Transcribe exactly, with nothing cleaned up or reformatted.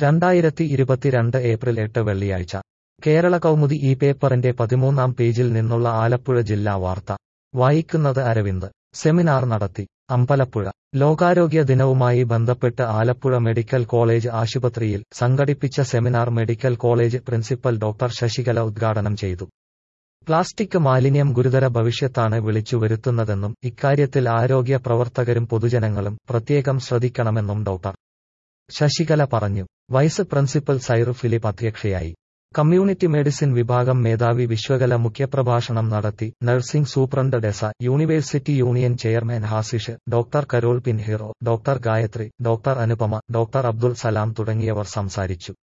രണ്ടായിരത്തി ഇരുപത്തിരണ്ട് ഏപ്രിൽ എട്ട് വെള്ളിയാഴ്ച കേരള കൗമുദി ഈ പേപ്പറിന്റെ പതിമൂന്നാം പേജിൽ നിന്നുള്ള ആലപ്പുഴ ജില്ലാ വാർത്ത വായിക്കുന്നത് അരവിന്ദ് സെമിനാർ നടത്തി അമ്പലപ്പുഴ ലോകാരോഗ്യ ദിനവുമായി ബന്ധപ്പെട്ട് ആലപ്പുഴ മെഡിക്കൽ കോളേജ് ആശുപത്രിയിൽ സംഘടിപ്പിച്ച seminar medical college principal doctor Sasikala ഉദ്ഘാടനം ചെയ്തു. പ്ലാസ്റ്റിക് മാലിന്യം ഗുരുതര ഭവിഷ്യത്താണ് വിളിച്ചു വരുത്തുന്നതെന്നും ഇക്കാര്യത്തിൽ ആരോഗ്യ പ്രവർത്തകരും പൊതുജനങ്ങളും പ്രത്യേകം ശ്രദ്ധിക്കണമെന്നും ഡോക്ടർ ശശികല പറഞ്ഞു. വൈസ് പ്രിൻസിപ്പൽ സൈറു ഫിലിപ്പ് അധ്യക്ഷയായി. കമ്മ്യൂണിറ്റി മെഡിസിൻ വിഭാഗം മേധാവി വിശ്വകല മുഖ്യപ്രഭാഷണം നടത്തി. Nursing superintendent Desa, university union chairman Hasish, doctor Carol Pinheiro, doctor Gayathri, doctor Anupama, doctor Abdul Salam തുടങ്ങിയവർ സംസാരിച്ചു.